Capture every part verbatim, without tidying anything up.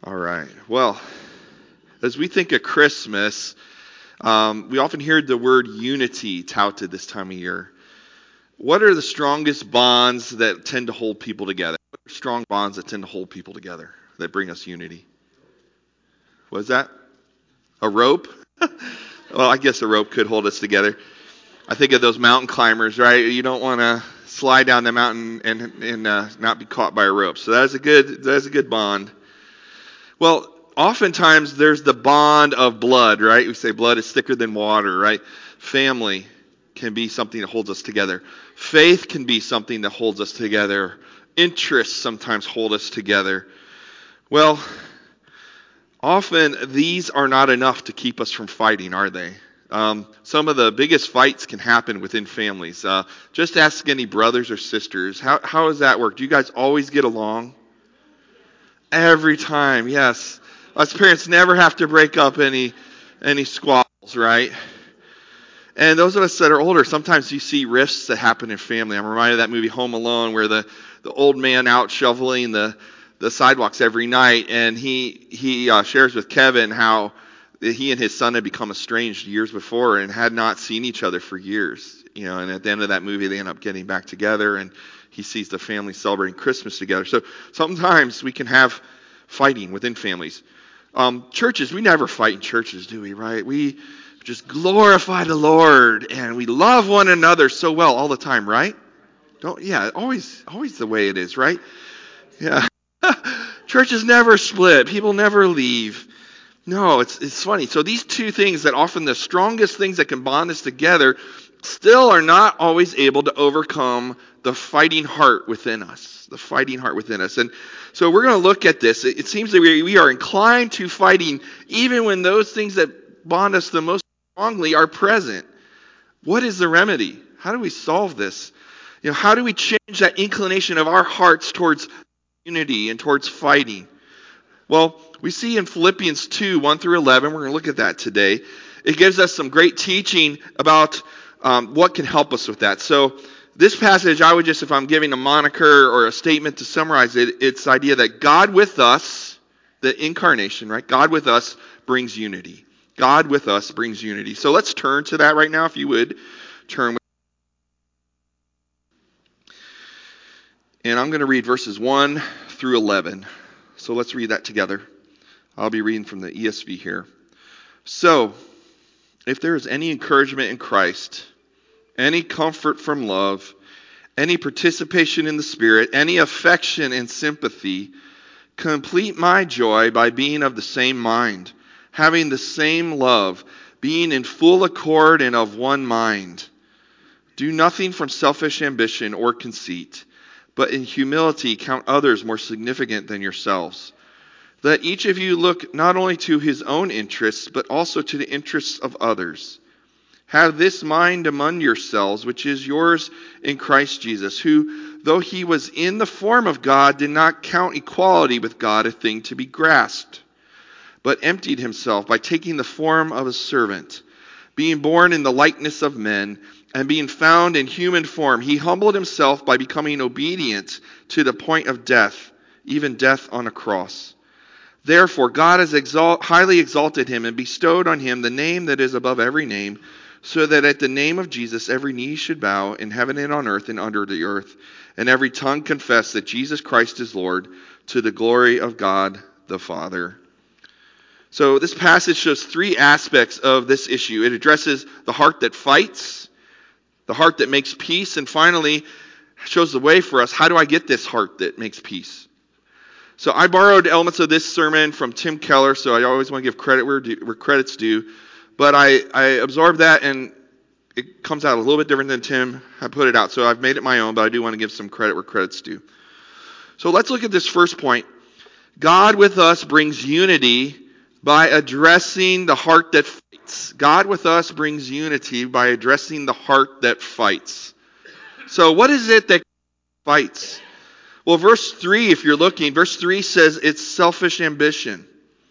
All right. Well, as we think of Christmas, um, we often hear the word unity touted this time of year. What are the strongest bonds that tend to hold people together? What are strong bonds that tend to hold people together, that bring us unity? What is that? A rope? Well, I guess a rope could hold us together. I think of those mountain climbers, right? You don't want to slide down the mountain and and uh, not be caught by a rope. So that's a good that's a good bond. Well, oftentimes there's the bond of blood, right? We say blood is thicker than water, right? Family can be something that holds us together. Faith can be something that holds us together. Interests sometimes hold us together. Well, often these are not enough to keep us from fighting, are they? Um, some of the biggest fights can happen within families. Uh, just ask any brothers or sisters. How, how does that work? Do you guys always get along? Every time, yes. Us parents never have to break up any any squabbles, right? And those of us that are older, sometimes you see rifts that happen in family. I'm reminded of that movie Home Alone, where the, the old man out shoveling the, the sidewalks every night, and he he uh, shares with Kevin how he and his son had become estranged years before and had not seen each other for years. You know, and at the end of that movie, they end up getting back together, and he sees the family celebrating Christmas together. So sometimes we can have fighting within families. Um, churches, we never fight in churches, do we, right? We just glorify the Lord, and we love one another so well all the time, right? Don't, yeah, always, always the way it is, right? Yeah. Churches never split. People never leave. No, it's it's funny. So these two things that often the strongest things that can bond us together still are not always able to overcome the fighting heart within us. The fighting heart within us. And so we're going to look at this. It, it seems that we, we are inclined to fighting even when those things that bond us the most strongly are present. What is the remedy? How do we solve this? You know, how do we change that inclination of our hearts towards unity and towards fighting? Well, we see in Philippians two, one through eleven, we're going to look at that today. It gives us some great teaching about um, what can help us with that. So this passage, I would just, if I'm giving a moniker or a statement to summarize it, it's the idea that God with us, the incarnation, right? God with us brings unity. God with us brings unity. So let's turn to that right now, if you would. Turn with And I'm going to read verses one through eleven. So let's read that together. I'll be reading from the E S V here. So, if there is any encouragement in Christ, any comfort from love, any participation in the Spirit, any affection and sympathy, complete my joy by being of the same mind, having the same love, being in full accord and of one mind. Do nothing from selfish ambition or conceit, but in humility count others more significant than yourselves. Let each of you look not only to his own interests, but also to the interests of others. Have this mind among yourselves, which is yours in Christ Jesus, who, though he was in the form of God, did not count equality with God a thing to be grasped, but emptied himself by taking the form of a servant. Being born in the likeness of men, and being found in human form, he humbled himself by becoming obedient to the point of death, even death on a cross. Therefore, God has exalt, highly exalted him and bestowed on him the name that is above every name, so that at the name of Jesus every knee should bow in heaven and on earth and under the earth, and every tongue confess that Jesus Christ is Lord, to the glory of God the Father. So this passage shows three aspects of this issue. It addresses the heart that fights, the heart that makes peace, and finally shows the way for us. How do I get this heart that makes peace? So I borrowed elements of this sermon from Tim Keller, so I always want to give credit where, due, where credit's due. But I, I absorbed that, and it comes out a little bit different than Tim had put it out. So I've made it my own, but I do want to give some credit where credit's due. So let's look at this first point. God with us brings unity by addressing the heart that fights. God with us brings unity by addressing the heart that fights. So what is it that fights? Well, verse three, if you're looking, verse three says it's selfish ambition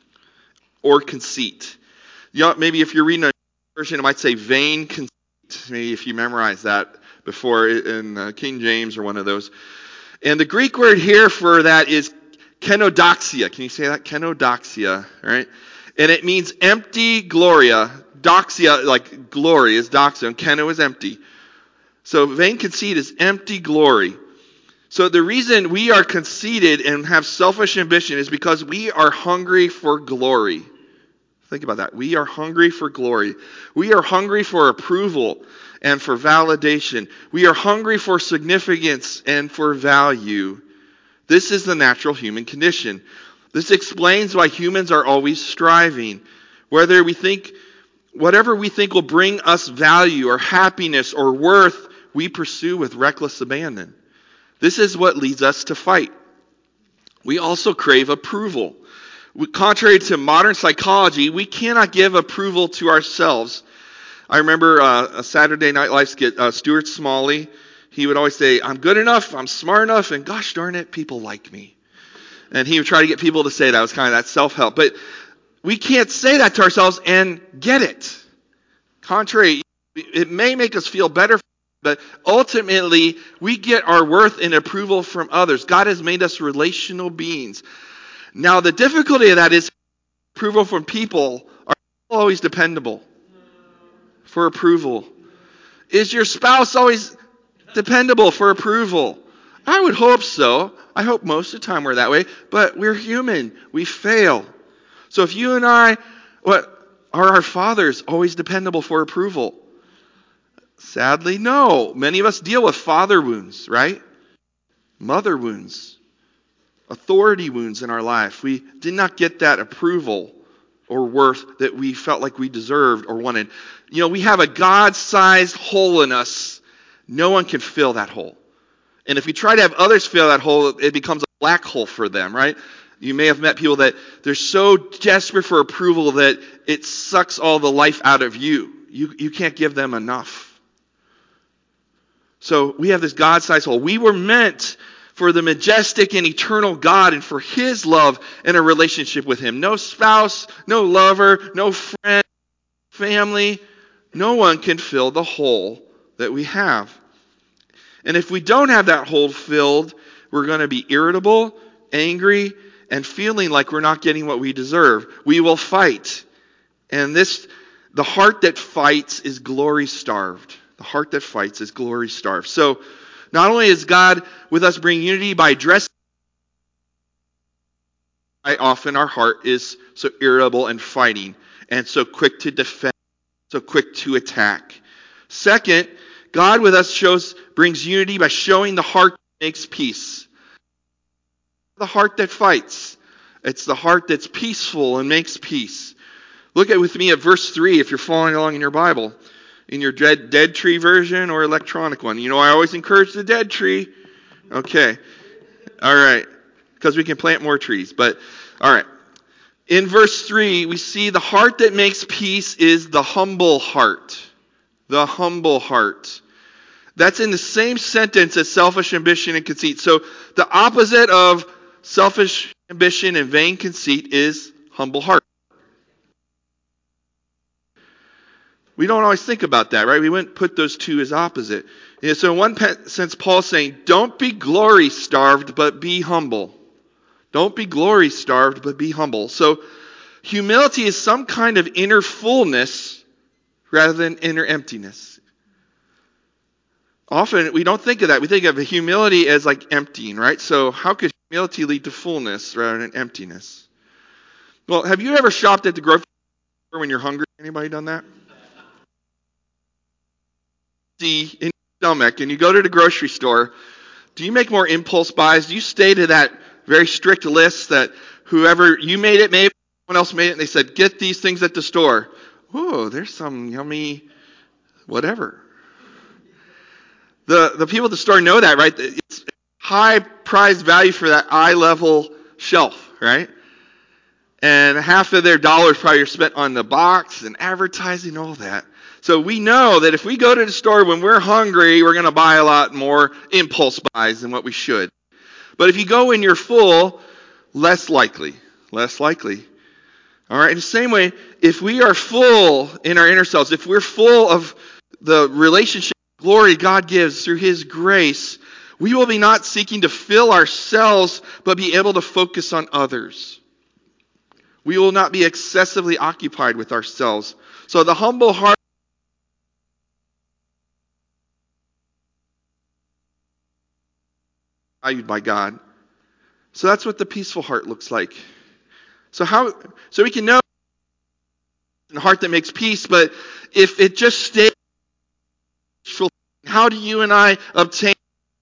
or conceit. You know, maybe if you're reading a version, it might say vain conceit. Maybe if you memorize that before in uh, King James or one of those. And the Greek word here for that is Kenodoxia. Can you say that? Kenodoxia, right? And it means empty gloria. Doxia, like glory, is doxia, and keno is empty. So vain conceit is empty glory. So the reason we are conceited and have selfish ambition is because we are hungry for glory. Think about that. We are hungry for glory. We are hungry for approval and for validation. We are hungry for significance and for value. This is the natural human condition. This explains why humans are always striving. Whether we think, whatever we think will bring us value or happiness or worth, we pursue with reckless abandon. This is what leads us to fight. We also crave approval. Contrary to modern psychology, we cannot give approval to ourselves. I remember uh, a Saturday Night Live skit, uh, Stuart Smalley. He would always say, I'm good enough, I'm smart enough, and gosh darn it, people like me. And he would try to get people to say that. It was kind of that self-help. But we can't say that to ourselves and get it. Contrary, it may make us feel better, but ultimately, we get our worth and approval from others. God has made us relational beings. Now, the difficulty of that is approval from people are always dependable for approval. Is your spouse always dependable for approval? I would hope so. I hope most of the time we're that way, but we're human. We fail. So if you and I, what, are our fathers always dependable for approval? Sadly, no. Many of us deal with father wounds, right? Mother wounds. Authority wounds in our life. We did not get that approval or worth that we felt like we deserved or wanted. You know, we have a God-sized hole in us. No one can fill that hole. And if we try to have others fill that hole, it becomes a black hole for them, right? You may have met people that they're so desperate for approval that it sucks all the life out of you. You, you can't give them enough. So we have this God-sized hole. We were meant for the majestic and eternal God and for His love and a relationship with Him. No spouse, no lover, no friend, family. No one can fill the hole that we have. And if we don't have that hole filled, we're going to be irritable, angry, and feeling like we're not getting what we deserve. We will fight. And this, the heart that fights is glory starved. The heart that fights is glory starved. So, not only is God with us bring unity by addressing, often our heart is so irritable and fighting, and so quick to defend, so quick to attack. Second, God with us shows brings unity by showing the heart that makes peace. The heart that fights. It's the heart that's peaceful and makes peace. Look at with me at verse three if you're following along in your Bible. In your dead, dead tree version or electronic one. You know, I always encourage the dead tree. Okay. All right. Because we can plant more trees. But, all right. In verse three, we see the heart that makes peace is the humble heart. The humble heart. That's in the same sentence as selfish ambition and conceit. So, the opposite of selfish ambition and vain conceit is humble heart. We don't always think about that, right? We wouldn't put those two as opposite. You know, so in one sense, Paul's saying, don't be glory starved, but be humble. Don't be glory starved, but be humble. So humility is some kind of inner fullness rather than inner emptiness. Often we don't think of that. We think of humility as like emptying, right? So how could humility lead to fullness rather than emptiness? Well, have you ever shopped at the grocery store when you're hungry? Anybody done that? In your stomach and you go to the grocery store, do you make more impulse buys? Do you stay to that very strict list that whoever you made it, maybe someone else made it, and they said, get these things at the store. Oh, there's some yummy whatever. The the people at the store know that, right? It's high prize value for that eye level shelf, right? And half of their dollars probably are spent on the box and advertising, all that. So we know that if we go to the store when we're hungry, we're going to buy a lot more impulse buys than what we should. But if you go when you're full, less likely. Less likely. All right. In the same way, if we are full in our inner selves, if we're full of the relationship glory God gives through His grace, We will be not seeking to fill ourselves, but be able to focus on others. We will not be excessively occupied with ourselves. So the humble heart is valued by God. So that's what the peaceful heart looks like. So how? So we can know a heart that makes peace, but if it just stays, how do you and I obtain?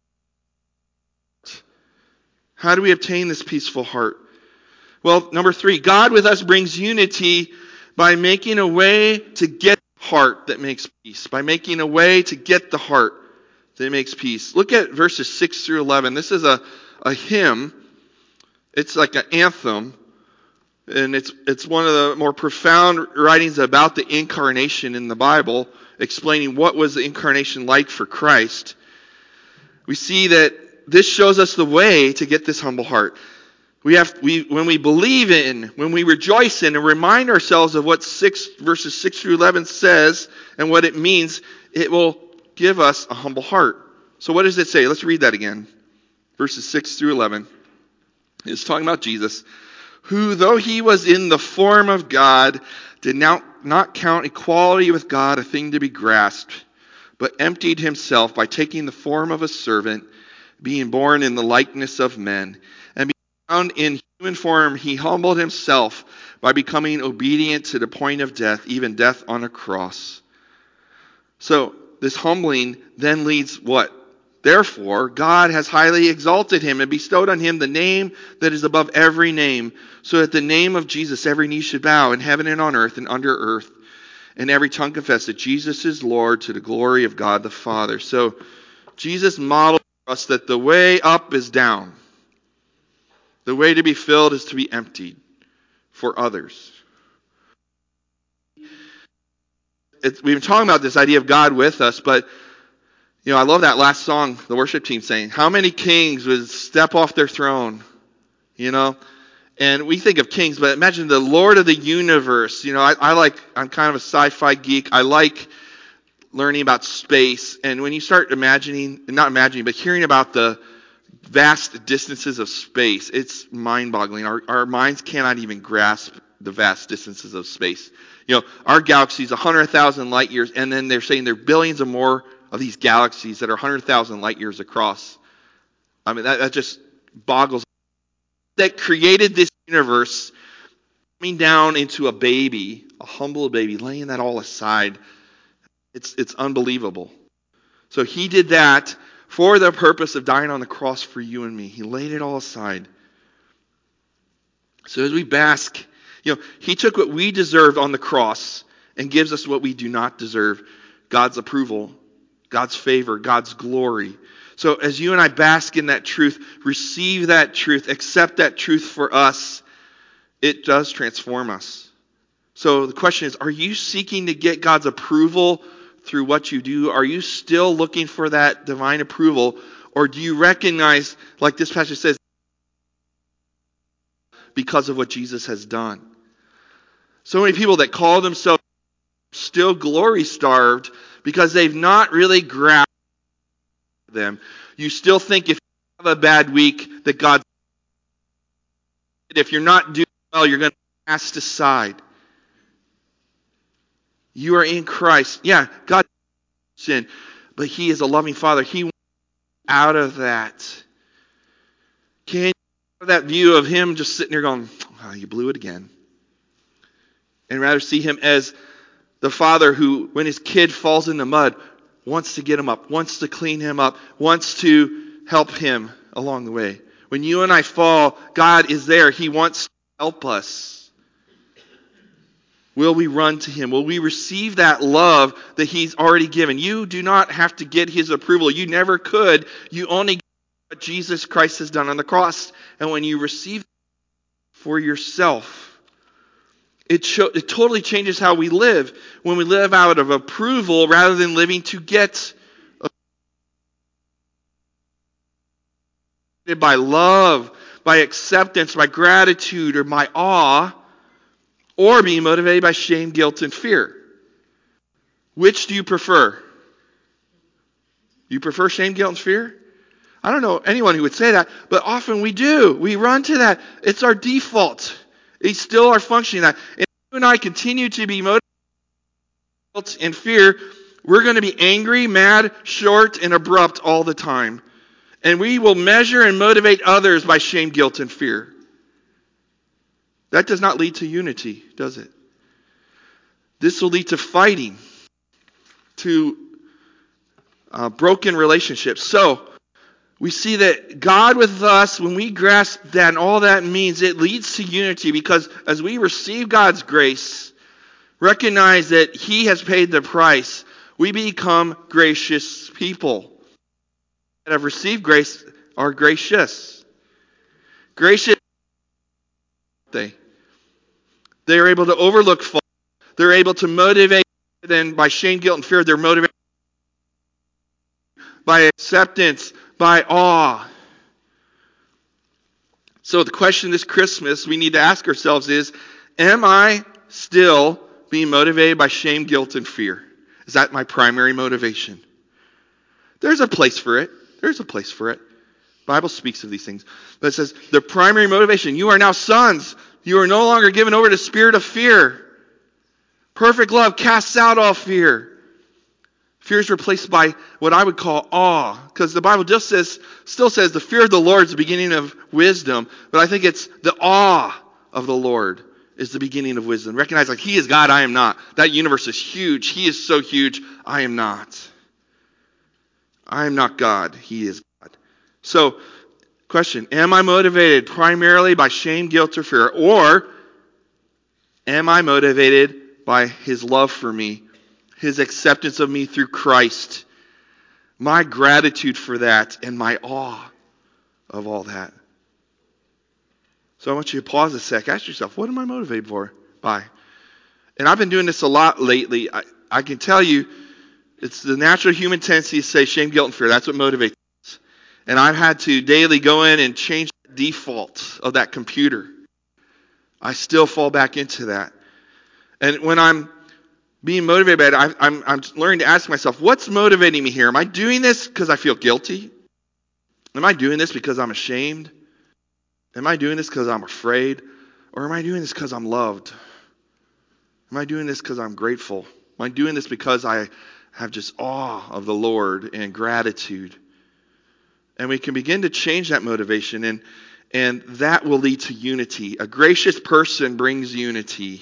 How do we obtain this peaceful heart? Well, number three, God with us brings unity by making a way to get the heart that makes peace. By making a way to get the heart that makes peace. Look at verses six through eleven. This is a, a hymn. It's like an anthem. And it's it's one of the more profound writings about the incarnation in the Bible, explaining what was the incarnation like for Christ. We see that this shows us the way to get this humble heart. We have we when we believe in, when we rejoice in, and remind ourselves of what six verses six through eleven says and what it means, it will give us a humble heart. So what does it say? Let's read that again. Verses six through eleven. It's talking about Jesus, who, though he was in the form of God, did not, not count equality with God a thing to be grasped, but emptied himself by taking the form of a servant, being born in the likeness of men. And being found in human form, he humbled himself by becoming obedient to the point of death, even death on a cross. So, this humbling then leads what? Therefore, God has highly exalted him and bestowed on him the name that is above every name, so that the name of Jesus every knee should bow in heaven and on earth and under earth, and every tongue confess that Jesus is Lord, to the glory of God the Father. So Jesus modeled for us that the way up is down. The way to be filled is to be emptied for others. It's, we've been talking about this idea of God with us, but you know, I love that last song the worship team sang. How many kings would step off their throne? You know? And we think of kings, but imagine the Lord of the universe. You know, I, I like, I'm kind of a sci-fi geek. I like learning about space. And when you start imagining, not imagining, but hearing about the vast distances of space, it's mind-boggling. Our, our minds cannot even grasp the vast distances of space. You know, our galaxy is one hundred thousand light years, and then they're saying there are billions of more of these galaxies that are one hundred thousand light years across. I mean, that, that just boggles. That created this universe, coming down into a baby, a humble baby, laying that all aside. It's, it's unbelievable. So he did that for the purpose of dying on the cross for you and me. He laid it all aside. So as we bask, you know, he took what we deserved on the cross and gives us what we do not deserve. God's approval, God's favor, God's glory. So as you and I bask in that truth, receive that truth, accept that truth for us, it does transform us. So the question is, are you seeking to get God's approval through what you do? Are you still looking for that divine approval? Or do you recognize, like this passage says, because of what Jesus has done? So many people that call themselves still glory starved because they've not really grasped them. You still think if you have a bad week that God's, if you're not doing well, you're going to be cast aside. You are in Christ. Yeah, God sin, but He is a loving Father. He wants you out of that. Can you have that view of Him just sitting there going, oh, you blew it again? And rather see Him as the Father who, when His kid falls in the mud, wants to get him up, wants to clean him up, wants to help him along the way. When you and I fall, God is there. He wants to help us. Will we run to Him? Will we receive that love that He's already given? You do not have to get His approval. You never could. You only get what Jesus Christ has done on the cross. And when you receive for yourself, It, show, it totally changes how we live when we live out of approval rather than living to get by love, by acceptance, by gratitude, or by awe, or being motivated by shame, guilt, and fear. Which do you prefer? You prefer shame, guilt, and fear? I don't know anyone who would say that, but often we do. We run to that. It's our default. It's still our functioning. And if you and I continue to be motivated in fear, we're going to be angry, mad, short, and abrupt all the time. And we will measure and motivate others by shame, guilt, and fear. That does not lead to unity, does it? This will lead to fighting, to uh, broken relationships. So, we see that God with us, when we grasp that and all that means, it leads to unity, because as we receive God's grace, recognize that He has paid the price, we become gracious people. That have received grace are gracious. Gracious, they. They are able to overlook fault. They're able to motivate, then by shame, guilt, and fear, they're motivated by acceptance, by awe. So the question this Christmas we need to ask ourselves is, am I still being motivated by shame, guilt, and fear? Is that my primary motivation? There's a place for it. There's a place for it. The Bible speaks of these things. But it says, the primary motivation, you are now sons. You are no longer given over to the spirit of fear. Perfect love casts out all fear. Fear is replaced by what I would call awe. Because the Bible just says, still says the fear of the Lord is the beginning of wisdom. But I think it's the awe of the Lord is the beginning of wisdom. Recognize like He is God, I am not. That universe is huge. He is so huge, I am not. I am not God. He is God. So, question, am I motivated primarily by shame, guilt, or fear? Or am I motivated by His love for me, His acceptance of me through Christ, my gratitude for that, and my awe of all that? So I want you to pause a sec. Ask yourself, what am I motivated for? By? And I've been doing this a lot lately. I, I can tell you, it's the natural human tendency to say shame, guilt, and fear. That's what motivates us. And I've had to daily go in and change the default of that computer. I still fall back into that. And when I'm being motivated by it, I, I'm, I'm learning to ask myself, what's motivating me here? Am I doing this because I feel guilty? Am I doing this because I'm ashamed? Am I doing this because I'm afraid? Or am I doing this because I'm loved? Am I doing this because I'm grateful? Am I doing this because I have just awe of the Lord and gratitude? And we can begin to change that motivation, and, and that will lead to unity. A gracious person brings unity.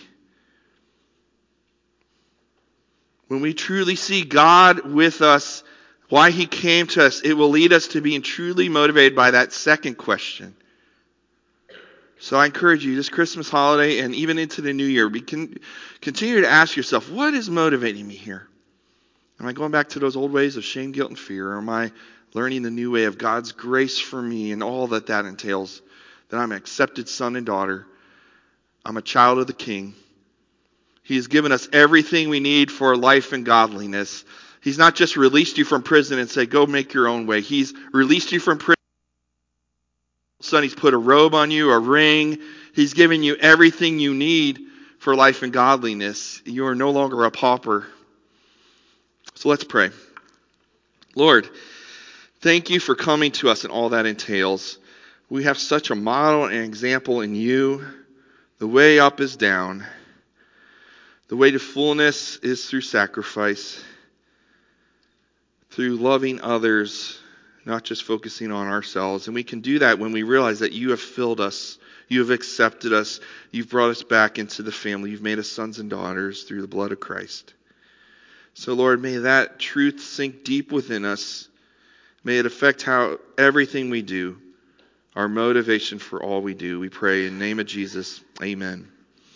When we truly see God with us, why He came to us, it will lead us to being truly motivated by that second question. So I encourage you, this Christmas holiday and even into the new year, we can continue to ask yourself, what is motivating me here? Am I going back to those old ways of shame, guilt, and fear? Or am I learning the new way of God's grace for me and all that that entails? That I'm an accepted son and daughter. I'm a child of the King. He has given us everything we need for life and godliness. He's not just released you from prison and said, go make your own way. He's released you from prison. Son, He's put a robe on you, a ring. He's given you everything you need for life and godliness. You are no longer a pauper. So let's pray. Lord, thank You for coming to us and all that entails. We have such a model and example in You. The way up is down. The way to fullness is through sacrifice, through loving others, not just focusing on ourselves. And we can do that when we realize that You have filled us. You have accepted us. You've brought us back into the family. You've made us sons and daughters through the blood of Christ. So, Lord, may that truth sink deep within us. May it affect how everything we do, our motivation for all we do. We pray in the name of Jesus. Amen.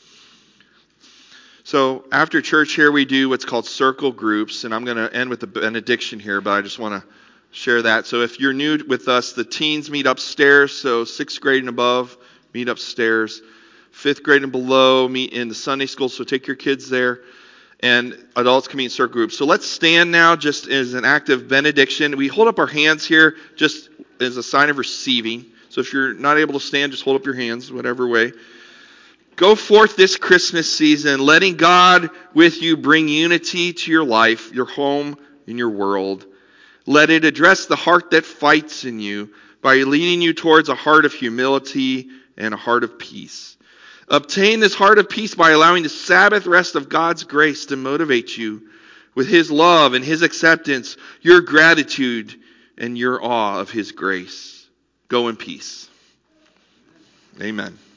So after church here, we do what's called circle groups. And I'm going to end with a benediction here, but I just want to share that. So if you're new with us, the teens meet upstairs. So sixth grade and above meet upstairs. Fifth grade and below meet in the Sunday school. So take your kids there. And adults can meet in circle groups. So let's stand now just as an act of benediction. We hold up our hands here just as a sign of receiving. So if you're not able to stand, just hold up your hands, whatever way. Go forth this Christmas season, letting God with you bring unity to your life, your home, and your world. Let it address the heart that fights in you by leading you towards a heart of humility and a heart of peace. Obtain this heart of peace by allowing the Sabbath rest of God's grace to motivate you with His love and His acceptance, your gratitude and your awe of His grace. Go in peace. Amen.